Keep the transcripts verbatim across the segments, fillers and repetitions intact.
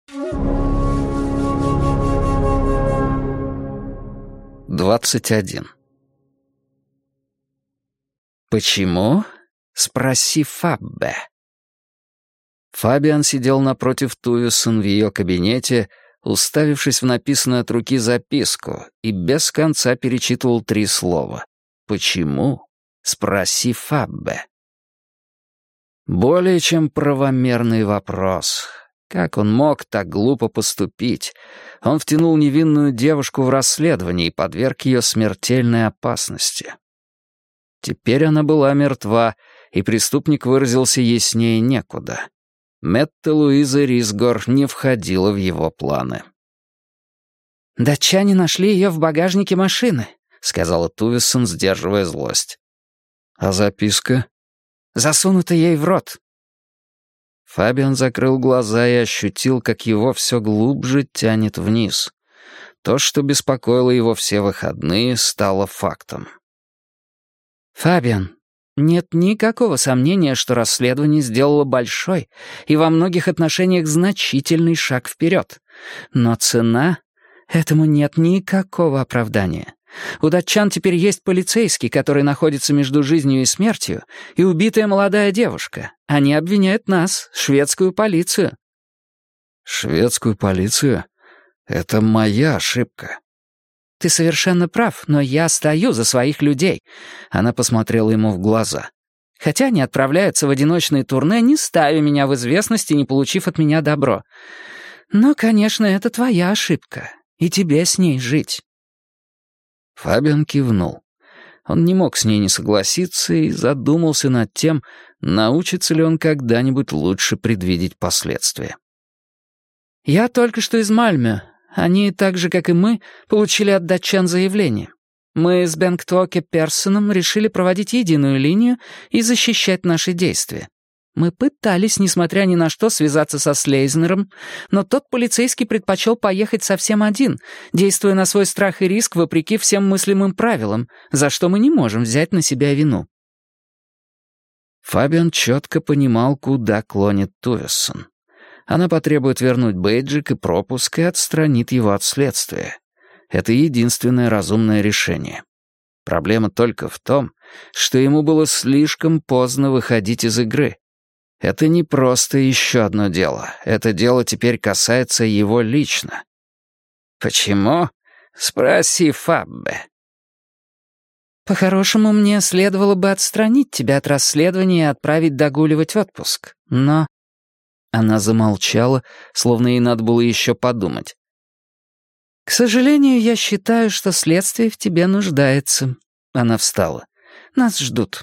двадцать один. «Почему?» — спроси Фаббе. Фабиан сидел напротив Тувессон в ее кабинете, уставившись в написанную от руки записку, и без конца перечитывал три слова. «Почему?» — спроси Фаббе. Более чем правомерный вопрос. Как он мог так глупо поступить? Он втянул невинную девушку в расследование и подверг ее смертельной опасности. Теперь она была мертва, и преступник выразился яснее некуда. Метта Луиза Рисгор не входила в его планы. «Датчане нашли ее в багажнике машины», — сказала Тувессон, сдерживая злость. «А записка?» «Засунута ей в рот». Фабиан закрыл глаза и ощутил, как его все глубже тянет вниз. То, что беспокоило его все выходные, стало фактом. «Фабиан, нет никакого сомнения, что расследование сделало большой и во многих отношениях значительный шаг вперед. Но цена... Этому нет никакого оправдания. У датчан теперь есть полицейский, который находится между жизнью и смертью, и убитая молодая девушка. Они обвиняют нас, шведскую полицию». «Шведскую полицию? Это моя ошибка». «Ты совершенно прав, но я стою за своих людей». Она посмотрела ему в глаза. «Хотя они отправляются в одиночные турне, не ставя меня в известность и не получив от меня добро. Но, конечно, это твоя ошибка, и тебе с ней жить». Фабиан кивнул. Он не мог с ней не согласиться и задумался над тем, научится ли он когда-нибудь лучше предвидеть последствия. «Я только что из Мальмö. Они, так же, как и мы, получили от датчан заявление. Мы с Бенгтоке Персоном решили проводить единую линию и защищать наши действия. Мы пытались, несмотря ни на что, связаться со Слейзнером, но тот полицейский предпочел поехать совсем один, действуя на свой страх и риск вопреки всем мыслимым правилам, за что мы не можем взять на себя вину». Фабиан четко понимал, куда клонит Тувессон. Она потребует вернуть бейджик и пропуск и отстранит его от следствия. Это единственное разумное решение. Проблема только в том, что ему было слишком поздно выходить из игры. Это не просто еще одно дело. Это дело теперь касается его лично. «Почему?» — спроси Фаббе. «По-хорошему, мне следовало бы отстранить тебя от расследования и отправить догуливать отпуск. Но...» Она замолчала, словно ей надо было еще подумать. «К сожалению, я считаю, что следствие в тебе нуждается». Она встала. «Нас ждут».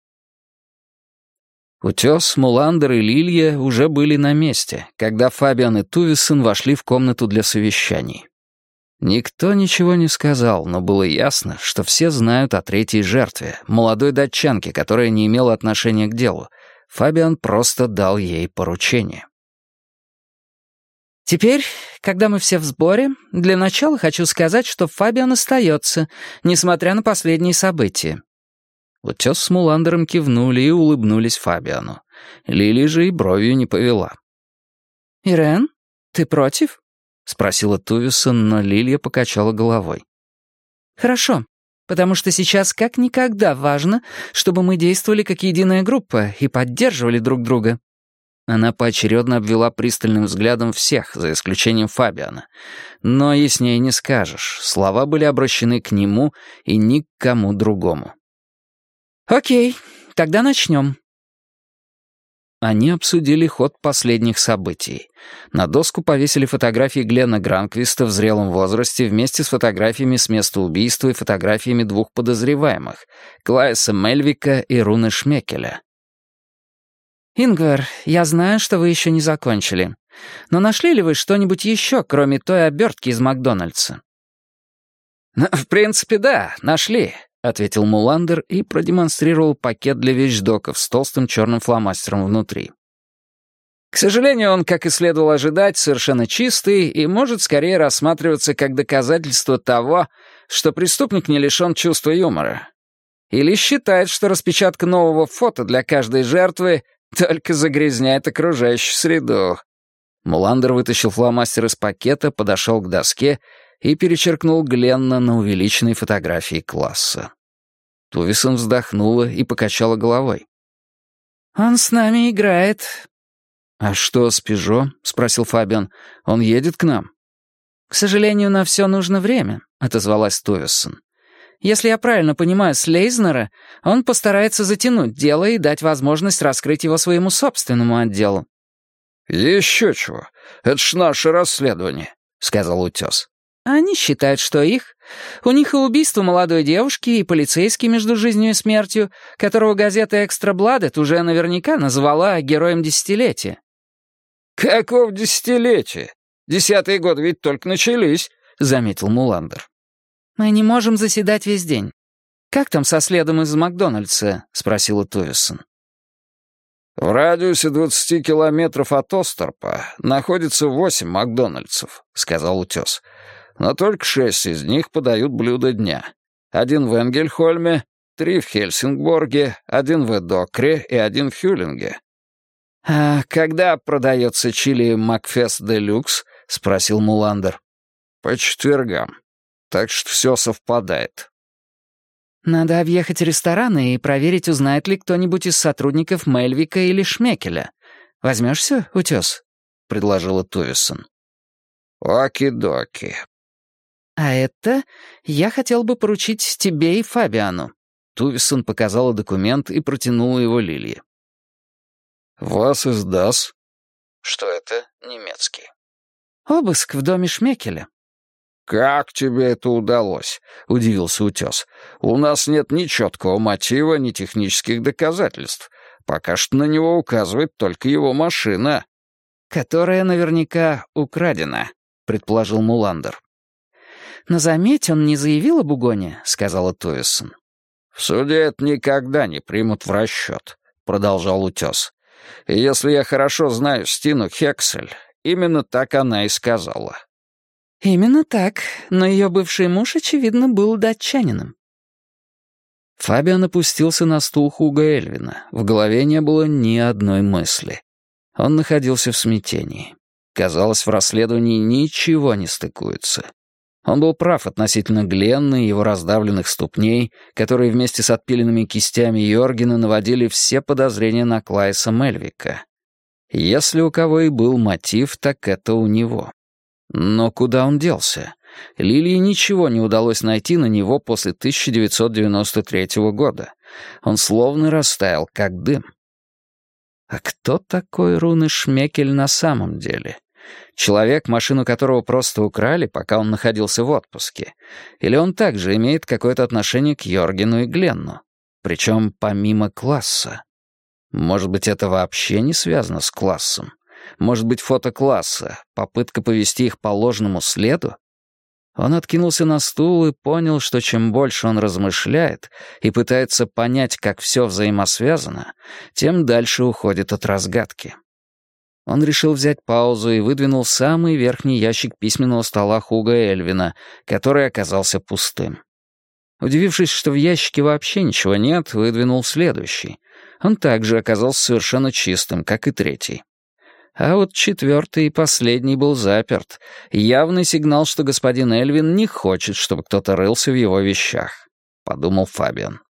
Утес, Муландер и Лилья уже были на месте, когда Фабиан и Тувессон вошли в комнату для совещаний. Никто ничего не сказал, но было ясно, что все знают о третьей жертве, молодой датчанке, которая не имела отношения к делу. Фабиан просто дал ей поручение. «Теперь, когда мы все в сборе, для начала хочу сказать, что Фабиан остается, несмотря на последние события». Утес с Муландером кивнули и улыбнулись Фабиану. Лили же и бровью не повела. «Ирен, ты против?» — спросила Тувессон, но Лилья покачала головой. «Хорошо, потому что сейчас как никогда важно, чтобы мы действовали как единая группа и поддерживали друг друга». Она поочередно обвела пристальным взглядом всех, за исключением Фабиана. Но яснее не скажешь, слова были обращены к нему и ни к кому другому. «Окей, тогда начнем». Они обсудили ход последних событий. На доску повесили фотографии Глена Гранквиста в зрелом возрасте вместе с фотографиями с места убийства и фотографиями двух подозреваемых — Клайса Мельвика и Руны Шмекеля. «Ингвар, я знаю, что вы еще не закончили. Но нашли ли вы что-нибудь еще, кроме той обертки из Макдональдса?» «В принципе, да, нашли», — ответил Муландер и продемонстрировал пакет для вещдоков с толстым черным фломастером внутри. «К сожалению, он, как и следовало ожидать, совершенно чистый и может скорее рассматриваться как доказательство того, что преступник не лишен чувства юмора. Или считает, что распечатка нового фото для каждой жертвы только загрязняет окружающую среду». Муландер вытащил фломастер из пакета, подошел к доске и перечеркнул Гленна на увеличенной фотографии класса. Тувисон вздохнула и покачала головой. «Он с нами играет». «А что с Пежо?» — спросил Фабиан. «Он едет к нам?» «К сожалению, на все нужно время», — отозвалась Тувисон. «Если я правильно понимаю Слейзнера, он постарается затянуть дело и дать возможность раскрыть его своему собственному отделу». «Еще чего. Это ж наше расследование», — сказал Утес. «Они считают, что их. У них и убийство молодой девушки, и полицейский между жизнью и смертью, которого газета «Экстра Бладет» уже наверняка назвала героем десятилетия». «Какого десятилетия? Десятые годы ведь только начались», — заметил Муландер. «Мы не можем заседать весь день. Как там со следом из Макдональдса?» — спросила Тувисон. «В радиусе двадцати километров от Осторпа находится восемь Макдональдсов», — сказал Утес. «Но только шесть из них подают блюда дня. Один в Энгельхольме, три в Хельсингборге, один в Эдокре и один в Хюлинге». «А когда продается чили Макфест де Люкс?» — спросил Муландер. «По четвергам. Так что все совпадает». «Надо объехать рестораны и проверить, узнает ли кто-нибудь из сотрудников Мельвика или Шмекеля. Возьмешься, Утес?» — предложила Тувисон. «Оки-доки». «А это я хотел бы поручить тебе и Фабиану». Тувисон показала документ и протянула его Лилии. «Вас издаст». «Что это?» «Немецкий». «Обыск в доме Шмекеля». «Как тебе это удалось?» — удивился Утес. «У нас нет ни четкого мотива, ни технических доказательств. Пока что на него указывает только его машина». «Которая наверняка украдена», — предположил Муландер. «Но заметь, он не заявил об угоне», — сказала Тувисон. «В суде это никогда не примут в расчет», — продолжал Утес. «И если я хорошо знаю Стину Хексель, именно так она и сказала». «Именно так, но ее бывший муж, очевидно, был датчанином». Фабиан опустился на стул Хуга Эльвина. В голове не было ни одной мысли. Он находился в смятении. Казалось, в расследовании ничего не стыкуется. Он был прав относительно Гленна и его раздавленных ступней, которые вместе с отпиленными кистями Йоргена наводили все подозрения на Клайса Мельвика. Если у кого и был мотив, так это у него. Но куда он делся? Лилии ничего не удалось найти на него после тысяча девятьсот девяносто третьего года. Он словно растаял, как дым. А кто такой Руне Шмекель на самом деле? Человек, машину которого просто украли, пока он находился в отпуске? Или он также имеет какое-то отношение к Йоргену и Гленну? Причем помимо класса. Может быть, это вообще не связано с классом? Может быть, фото класса, попытка повести их по ложному следу? Он откинулся на стул и понял, что чем больше он размышляет и пытается понять, как все взаимосвязано, тем дальше уходит от разгадки. Он решил взять паузу и выдвинул самый верхний ящик письменного стола Хуга Эльвина, который оказался пустым. Удивившись, что в ящике вообще ничего нет, выдвинул следующий. Он также оказался совершенно чистым, как и третий. А вот четвертый и последний был заперт. Явный сигнал, что господин Эльвин не хочет, чтобы кто-то рылся в его вещах, — подумал Фабиан.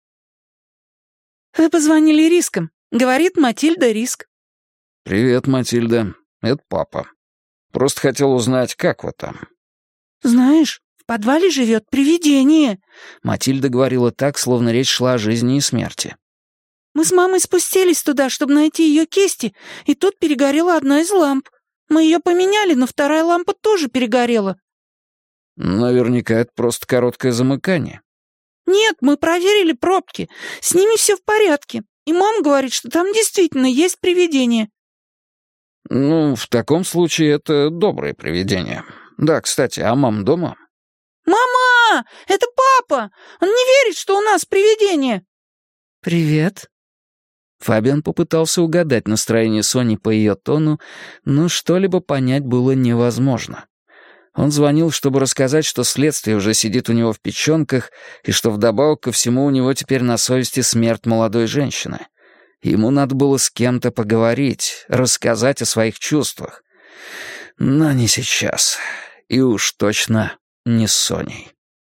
«Вы позвонили Риском. Говорит Матильда Риск». «Привет, Матильда. Это папа. Просто хотел узнать, как вы там». «Знаешь, в подвале живет привидение». Матильда говорила так, словно речь шла о жизни и смерти. «Мы с мамой спустились туда, чтобы найти ее кисти, и тут перегорела одна из ламп. Мы ее поменяли, но вторая лампа тоже перегорела». «Наверняка это просто короткое замыкание». «Нет, мы проверили пробки. С ними все в порядке. И мама говорит, что там действительно есть привидение». «Ну, в таком случае это доброе привидение. Да, кстати, а мама дома?» «Мама! Это папа! Он не верит, что у нас привидение!» «Привет». Фабиан попытался угадать настроение Сони по ее тону, но что-либо понять было невозможно. Он звонил, чтобы рассказать, что следствие уже сидит у него в печенках, и что вдобавок ко всему у него теперь на совести смерть молодой женщины. Ему надо было с кем-то поговорить, рассказать о своих чувствах. Но не сейчас. И уж точно не с Соней.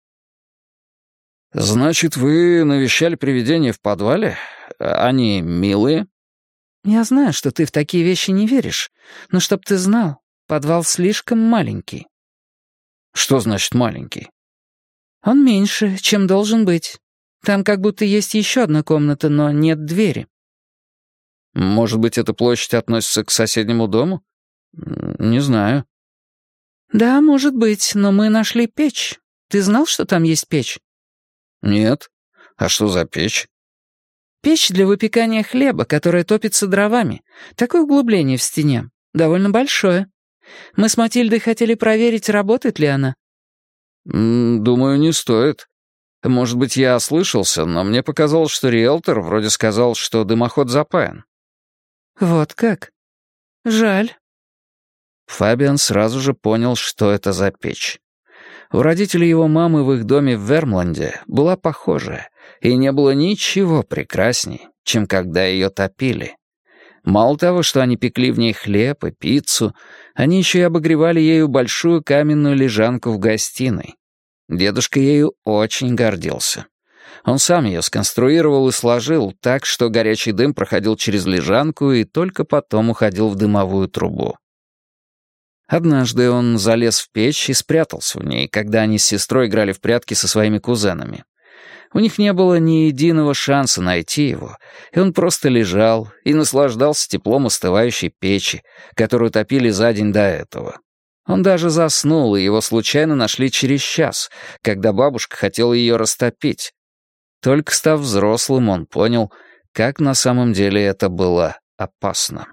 «Значит, вы навещали привидения в подвале? Они милые?» «Я знаю, что ты в такие вещи не веришь, но чтоб ты знал, подвал слишком маленький». «Что значит маленький?» «Он меньше, чем должен быть. Там как будто есть еще одна комната, но нет двери». «Может быть, эта площадь относится к соседнему дому? Не знаю». «Да, может быть, но мы нашли печь. Ты знал, что там есть печь?» «Нет. А что за печь?» «Печь для выпекания хлеба, которая топится дровами. Такое углубление в стене. Довольно большое. Мы с Матильдой хотели проверить, работает ли она». «Думаю, не стоит. Может быть, я ослышался, но мне показалось, что риэлтор вроде сказал, что дымоход запаян». «Вот как? Жаль». Фабиан сразу же понял, что это за печь. У родителей его мамы в их доме в Вермланде была похожая, и не было ничего прекрасней, чем когда ее топили. Мало того, что они пекли в ней хлеб и пиццу, они еще и обогревали ею большую каменную лежанку в гостиной. Дедушка ею очень гордился. Он сам ее сконструировал и сложил так, что горячий дым проходил через лежанку и только потом уходил в дымовую трубу. Однажды он залез в печь и спрятался в ней, когда они с сестрой играли в прятки со своими кузенами. У них не было ни единого шанса найти его, и он просто лежал и наслаждался теплом остывающей печи, которую топили за день до этого. Он даже заснул, и его случайно нашли через час, когда бабушка хотела ее растопить. Только став взрослым, он понял, как на самом деле это было опасно.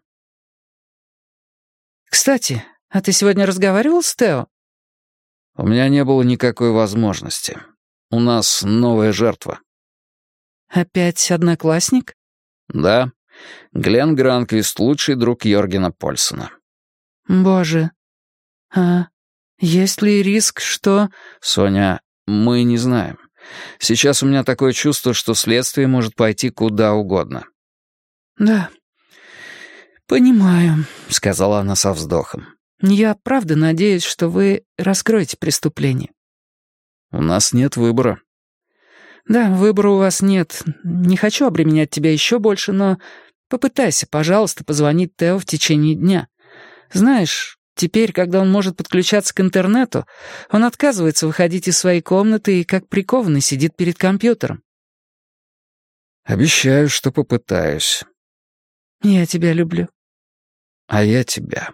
«Кстати, а ты сегодня разговаривал с Тео?» У меня не было никакой возможности. У нас новая жертва. «Опять одноклассник?» Да. Глен Гранквист, лучший друг Йоргена Польсона. «Боже. А есть ли риск, что...» Соня, мы не знаем. Сейчас у меня такое чувство, что следствие может пойти куда угодно. «Да, понимаю», — сказала она со вздохом. «Я правда надеюсь, что вы раскроете преступление». «У нас нет выбора». «Да, выбора у вас нет. Не хочу обременять тебя еще больше, но попытайся, пожалуйста, позвонить Тео в течение дня. Знаешь, теперь, когда он может подключаться к интернету, он отказывается выходить из своей комнаты и как прикованный сидит перед компьютером». «Обещаю, что попытаюсь». «Я тебя люблю». «А я тебя».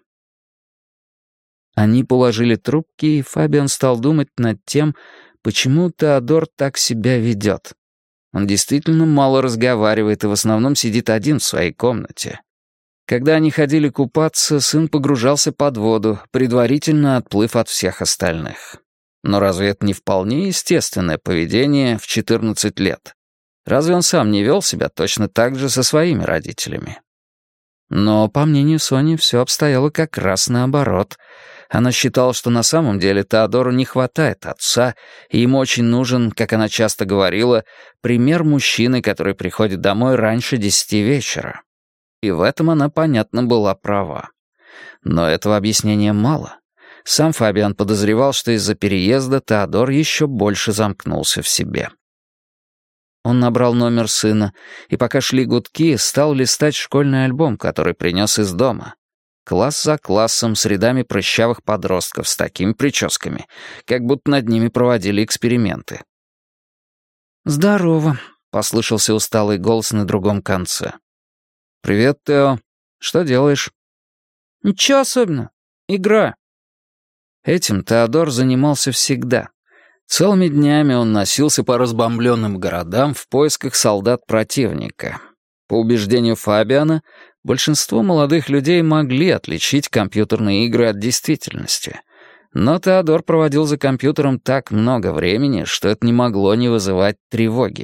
Они положили трубки, и Фабиан стал думать над тем, почему Теодор так себя ведет. Он действительно мало разговаривает и в основном сидит один в своей комнате. Когда они ходили купаться, сын погружался под воду, предварительно отплыв от всех остальных. Но разве это не вполне естественное поведение в четырнадцать лет? Разве он сам не вел себя точно так же со своими родителями? Но, по мнению Сони, все обстояло как раз наоборот. Она считала, что на самом деле Теодору не хватает отца, и ему очень нужен, как она часто говорила, пример мужчины, который приходит домой раньше десяти вечера. И в этом она, понятно, была права. Но этого объяснения мало. Сам Фабиан подозревал, что из-за переезда Теодор еще больше замкнулся в себе. Он набрал номер сына, и пока шли гудки, стал листать школьный альбом, который принес из дома. Класс за классом с рядами прыщавых подростков с такими прическами, как будто над ними проводили эксперименты. «Здорово», — послышался усталый голос на другом конце. «Привет, Тео. Что делаешь?» «Ничего особенного. Игра». Этим Теодор занимался всегда. Целыми днями он носился по разбомбленным городам в поисках солдат противника. По убеждению Фабиана, большинство молодых людей могли отличить компьютерные игры от действительности. Но Теодор проводил за компьютером так много времени, что это не могло не вызывать тревоги.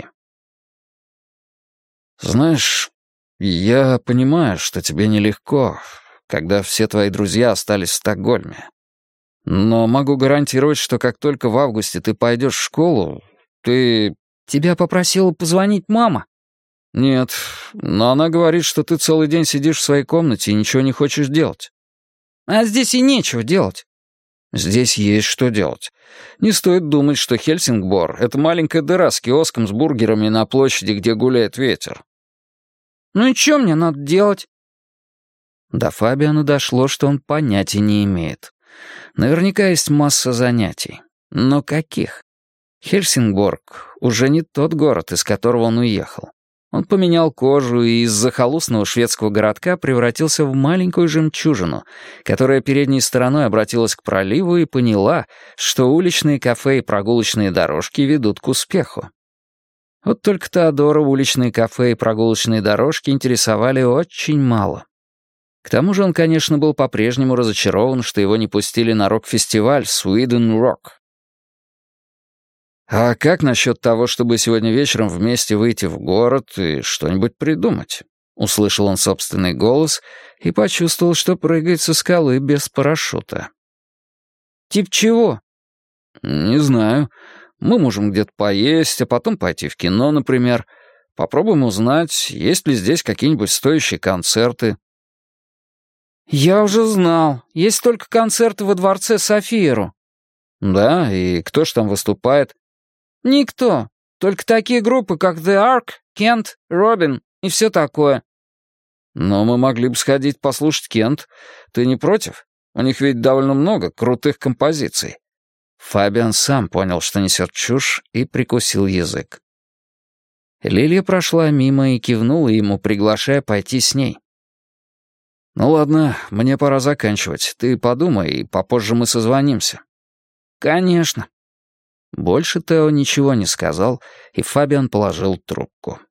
«Знаешь, я понимаю, что тебе нелегко, когда все твои друзья остались в Стокгольме. Но могу гарантировать, что как только в августе ты пойдешь в школу, ты...» «Тебя попросила позвонить мама?» «Нет, но она говорит, что ты целый день сидишь в своей комнате и ничего не хочешь делать». А здесь и нечего делать». «Здесь есть что делать. Не стоит думать, что Хельсингбор — это маленькая дыра с киоском с бургерами на площади, где гуляет ветер». «Ну и что мне надо делать?» До Фабиана дошло, что он понятия не имеет. Наверняка есть масса занятий. Но каких? Хельсингборг уже не тот город, из которого он уехал. Он поменял кожу и из захолустного шведского городка превратился в маленькую жемчужину, которая передней стороной обратилась к проливу и поняла, что уличные кафе и прогулочные дорожки ведут к успеху. Вот только Теодора уличные кафе и прогулочные дорожки интересовали очень мало. К тому же он, конечно, был по-прежнему разочарован, что его не пустили на рок-фестиваль Sweden Rock. «А как насчет того, чтобы сегодня вечером вместе выйти в город и что-нибудь придумать?» Услышал он собственный голос и почувствовал, что прыгает со скалы без парашюта. «Тип чего?» «Не знаю. Мы можем где-то поесть, а потом пойти в кино, например. Попробуем узнать, есть ли здесь какие-нибудь стоящие концерты». «Я уже знал. Есть только концерты во дворце Софиеру». «Да, и кто ж там выступает?» «Никто. Только такие группы, как The Ark, Кент, Робин и все такое». «Но мы могли бы сходить послушать Кент. Ты не против? У них ведь довольно много крутых композиций». Фабиан сам понял, что несет чушь, и прикусил язык. Лилия прошла мимо и кивнула ему, приглашая пойти с ней. «Ну ладно, мне пора заканчивать. Ты подумай, и попозже мы созвонимся». «Конечно». Больше Тео ничего не сказал, и Фабиан положил трубку.